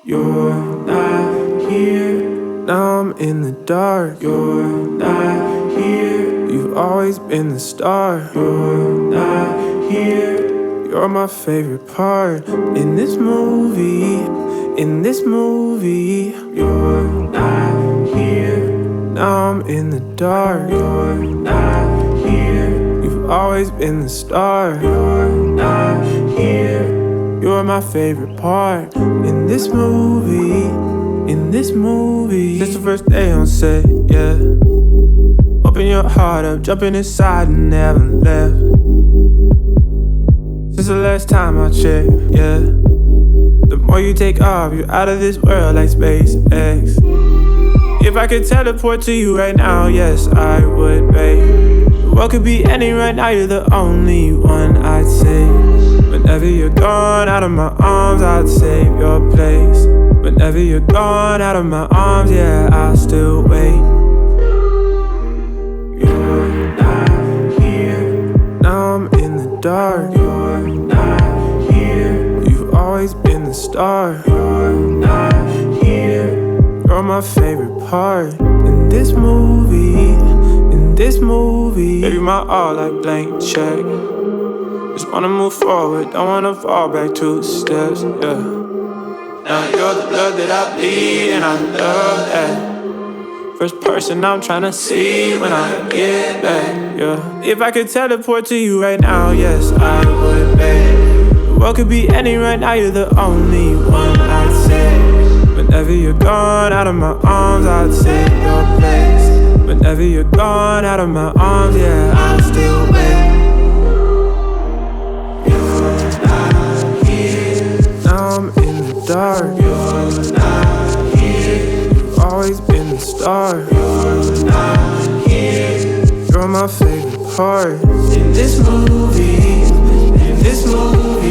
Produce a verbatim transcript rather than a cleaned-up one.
You're not here. Now I'm in the dark. You're not here. You've always been the star. You're not here. You're my favorite part in this movie. In this movie, you're not here. Now I'm in the dark. You're not here. You've always been the star. You're not here. You're my favorite part in this movie. In this movie, it's the first day on set, yeah. Open your heart up, jumping inside and never left. Since the last time I checked, yeah. The more you take off, you're out of this world like SpaceX. If I could teleport to you right now, yes, I would, babe. The world could be ending right now, you're the only one I'd save. Whenever you're gone out of my arms, I'd save your place. Whenever you're gone out of my arms, yeah, I'll still wait. You're not here. Now I'm in the dark. You're not here. You've always been the star. You're not here. You're my favorite part in this movie. In this movie, baby, my all like blank check. Just wanna move forward, don't wanna fall back two steps, yeah. Now you're the blood that I bleed, and I love that. First person I'm tryna see when I get back, yeah. If I could teleport to you right now, yes, I would, babe. The world could be ending right now, you're the only one I'd save. Whenever you're gone out of my arms, I'd save your place. Whenever you're gone out of my arms, yeah, I'll still wait. I'm in the dark. You're not here. You've always been the star. You're not here. You're my favorite part in this movie. In this movie.